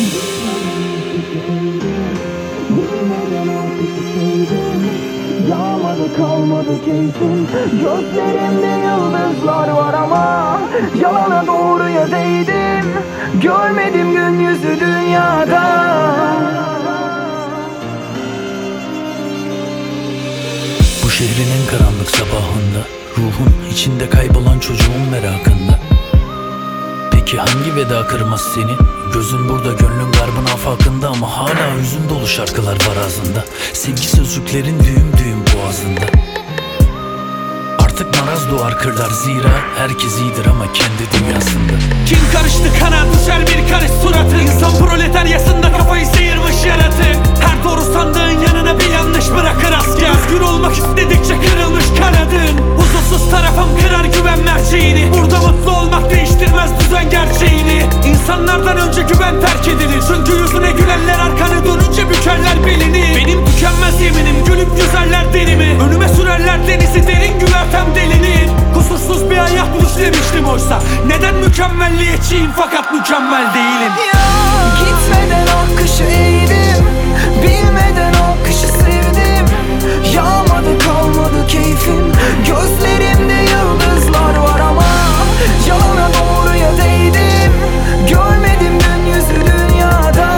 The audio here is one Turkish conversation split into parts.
Yağmadı kalmadı keyfim, gözlerimde yıldızlar var ama yalana doğruya değdim, görmedim gün yüzü dünyada. Bu şehrin en karanlık sabahında, ruhun içinde kaybolan çocuğun merakında. Peki hangi veda kırmaz seni? Gözün burada, gönlün garbın afakında, ama hala hüzün dolu şarkılar var ağzında. Sevgi sözcüklerin düğüm düğüm boğazında. Artık maraz doğar kırlar, zira herkes iyidir ama kendi dünyasında. Kim karıştı kana düşer bir karış suratı. İnsan proletaryasında kafayı sıyırmış yaratık. Her doğru sandığın yanına bir yanlış bırakır asker. Özgür olmak istedikçe kırılmış kanadın. Huzursuz tarafım kırar güven merceğini. Burada mutlu olmak değiştirmez düzen gerçeğini. İnsanlardan önce güven terk edilir, çünkü yüzüne gülenler arkanı dönünce bükerler belini. Benim tükenmez yeminim, gülüp güzeller derimi. Önüme sürerler denizi derin güvertem delini. Kusursuz bir hayat düşlemiştim oysa. Neden mükemmelliyetçiyim fakat mükemmel değilim. Ya gitmeden akışı eğdim, bilmeden akışı sevdim. Yağmadı kalmadı keyfim, gözlerimde yıldızlar var ama yalana doğruya değdim, görmedim gün yüzü dünyada.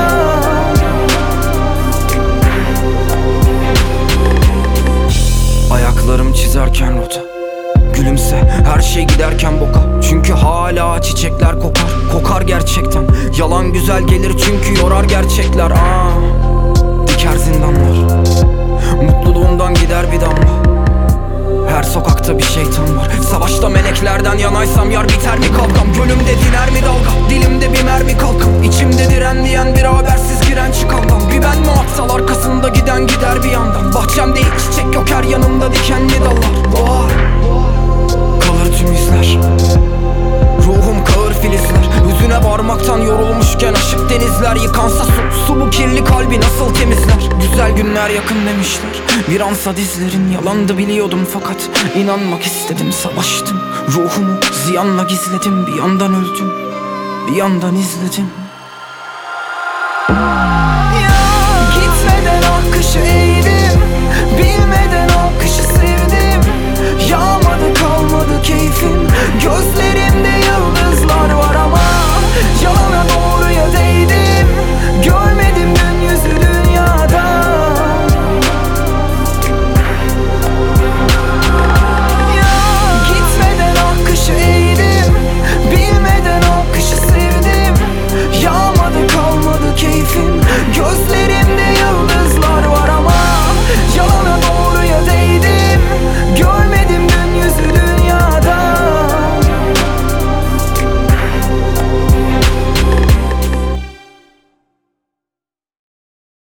Ayaklarım çizerken rota, gülümse her şey giderken boka. Çünkü hala çiçekler kokar, kokar gerçekten. Yalan güzel gelir çünkü yorar gerçekler. Diker zindanlar, mutluluğumdan gider bir damla. Her sokakta bir şeytan var. Savaşta meleklerden yanaysam yar biter mi kavgam? Gölümde diner mi dalga, dilimde bir mermi kalkam. İçimde diren diyen bir habersiz giren çıkandan. Bir ben mi aptal, arkasında giden gider bir yandan. Bahçemde hiç çiçek yok, her yanımda dikenli dallar. Doğar, kalır tüm izler, ruhum kağır filizler. Hüzüne varmaktan yorulmuşken aşık denizler. Yıkansa su bu kirli kalbi nasıl temizler? Güzel günler yakın demişler, bir ansa dizlerin. Yalandı biliyordum fakat inanmak istedim. Savaştım, ruhumu ziyanla gizledim. Bir yandan öldüm, bir yandan izledim. Ya gitmeden akışı eğdim, bilmeden akışı sevdim. Yağmadı kalmadı keyfim, gözlerimde yıldızlar